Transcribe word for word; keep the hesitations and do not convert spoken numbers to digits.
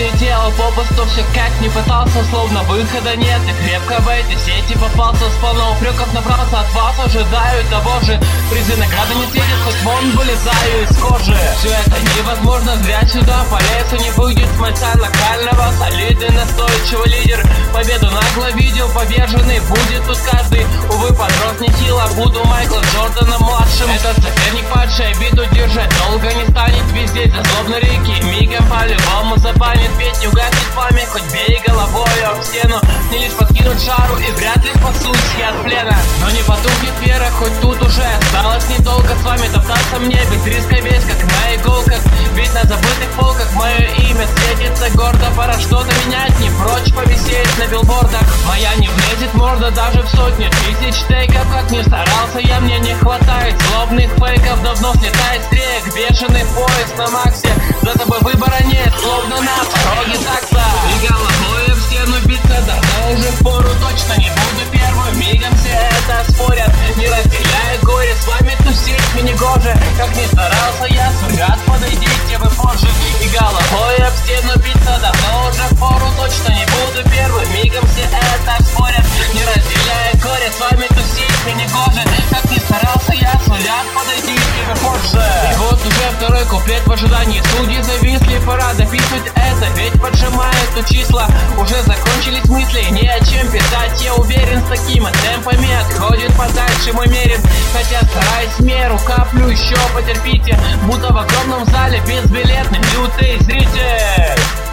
делал попусту, все как не пытался, словно выхода нет. И крепко в эти сети попался, с полно упреков набрался. От вас ожидаю того же, призы награды не светят, хоть вон вылезаю из кожи. Все это невозможно, зря сюда по лесу не выйдет мальца локального. Солидный, настойчивый лидер, победу нагло видел, поверженный будет тут каждый. Увы, подрос не сила, буду Майкла Джорданом младшим. Этот соперник падший, обиду держать долго не станет. Везде за злобной реки, мигом по-любому забанит. Ведь не угаснет пламя, хоть бей головой об стену. Не лишь подкинуть шару и вряд ли спасусь я от плена. Но не потухнет вера, хоть тут уже осталось недолго. С вами топтаться мне без риска весь, как на иголках. Ведь на забытых полках мое имя светится гордо. Пора что-то менять, не прочь повисеть на билбордах. Моя не влезет морда даже в сотню тысяч тейков. Как ни старался я, мне не хватает злобных фейков. Давно слетает с рек, бешеный поезд на максе. За тобой выбора нет, словно на пороге такса. И головой в стену биться давно уже впору. Точно не буду первым, мигом все это спорят. Не разделяя горе, с вами тусить мне не гоже. Как ни старался я, сурят, подойдите вы позже. И головой об стену биться давно уже впору. Точно не буду первым, мигом все это спорят. Не разделяя горе, с вами тусить мне не гоже. Как ни старался я, сурят, подойдите вы позже. И вот уже второй куплет в ожидании. Судьи зависли, пора дописывать это. Ведь поджимают тут числа, уже закончились мысли. Не о чем писать, я уверен, с такими темпами отходит подальше мой мерин. Хотя стараюсь в меру, каплю еще, потерпите. Будто в огромном зале безбилетный лютый зритель.